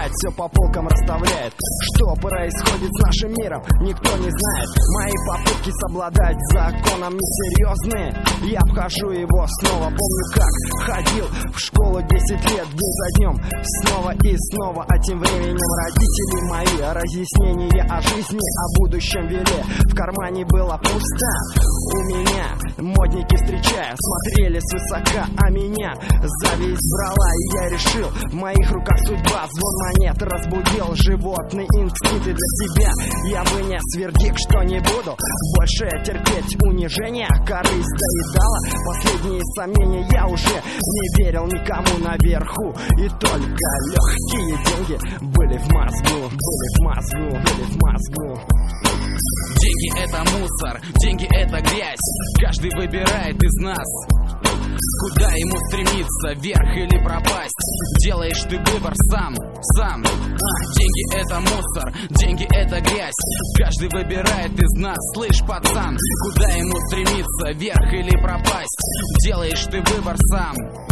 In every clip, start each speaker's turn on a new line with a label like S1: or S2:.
S1: опять все по полкам расставляет. Что происходит с нашим миром, никто не знает. Мои попытки совладать с законом несерьезные. Я обхожу его снова. Помню, как ходил в школу 10 лет день за днем, снова и снова. А тем временем родители мои разъяснения о жизни, о будущем вели. В кармане было пусто. У меня модники, встречая, смотрели свысока, а меня зависть брала. И я решил, в моих руках судьба. Звон монет разбудил животные инстинкты для себя. Я вынес вердикт, что не буду больше терпеть унижения. Корысть доедала последние сомнения. Я уже не верил никому наверху. И только легкие деньги были в мозгу. Были в мозгу.
S2: Деньги — это мусор, деньги — это грязь. Каждый выбирает из нас, куда ему стремиться, вверх или пропасть. Делаешь ты выбор сам. Деньги — это мусор, деньги — это грязь. Каждый выбирает из нас, слышь, пацан, куда ему стремиться, вверх или пропасть. Делаешь ты выбор сам.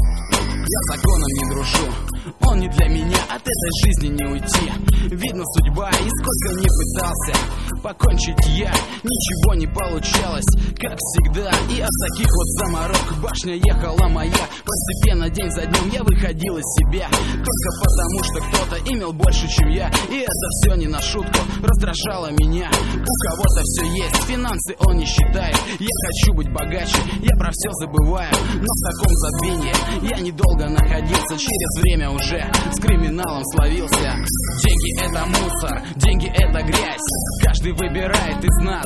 S2: Я законом не дружу, он не для меня, от этой жизни не уйти. Видно, судьба, и сколько не пытался покончить я, ничего не получалось, как всегда. И от таких вот заморок башня ехала моя. Постепенно, день за днем я выходил из себя, только потому, что кто-то имел больше, чем я. И это все не на шутку раздражало меня. У кого-то все есть, финансы он не считает. Я хочу быть богаче, я про все забываю. Но в таком забвении я недолго находился, через время уже с криминалом словился. Деньги — это мусор, деньги — это грязь. Каждый выбирает из нас,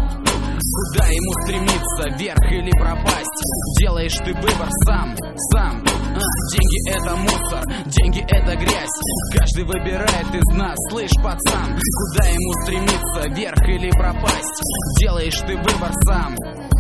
S2: куда ему стремиться, вверх или пропасть. Делаешь ты выбор сам. Деньги — это мусор, деньги — это грязь. Каждый выбирает из нас, слышь, пацан, куда ему стремиться, вверх или пропасть. Делаешь ты выбор сам.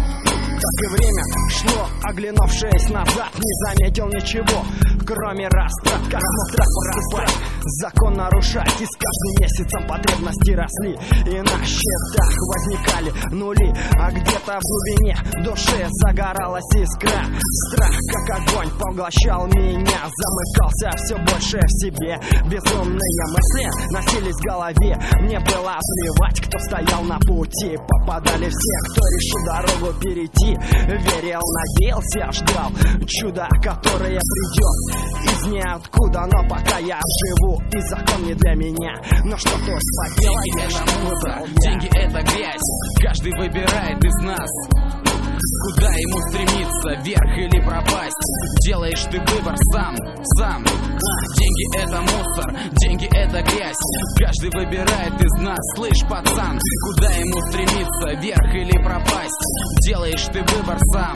S1: Так и время шло, оглянувшись назад, не заметил ничего, кроме растрат. Как мог так поступать, закон нарушать? И с каждым месяцем потребности росли, и на счетах возникали нули. А где-то в глубине души загоралась искра. Страх, как огонь, поглощал меня. Замыкался все больше в себе. Безумные мысли носились в голове. Мне было плевать, кто стоял на пути. Попадали все, кто решил дорогу перейти. Верил, надеялся, ждал чудо, которое придет из ниоткуда. Но пока я живу, и закон не для меня. Но что тут поделаешь, выбрал я.
S2: Деньги — это грязь. Каждый выбирает из нас, куда ему стремиться, вверх или пропасть. Делаешь ты выбор сам. Деньги — это мусор, деньги — это грязь. Каждый выбирает из нас, слышь, пацан, куда ему стремиться, вверх или пропасть. Делаешь ты выбор сам.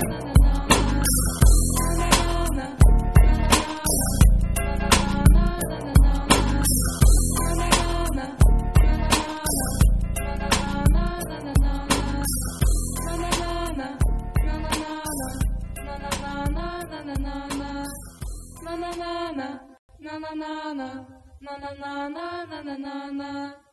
S3: Na na na na na na na na na na na na na na